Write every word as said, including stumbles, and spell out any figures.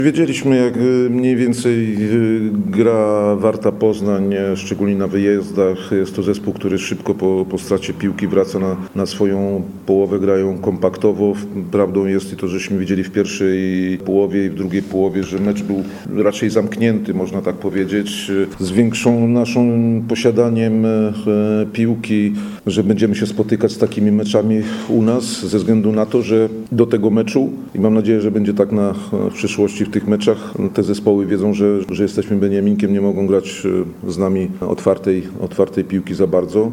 Wiedzieliśmy, jak mniej więcej gra Warta Poznań, szczególnie na wyjazdach. Jest to zespół, który szybko po, po stracie piłki wraca na, na swoją połowę, grają kompaktowo. Prawdą jest i to, żeśmy widzieli w pierwszej połowie i w drugiej połowie, że mecz był raczej zamknięty, można tak powiedzieć, z większą naszym posiadaniem piłki, że będziemy się spotykać z takimi meczami u nas, ze względu na to, że do tego meczu, i mam nadzieję, że będzie tak na w przyszłości, w tych meczach te zespoły wiedzą, że, że jesteśmy Beniaminkiem, nie mogą grać z nami otwartej, otwartej piłki za bardzo.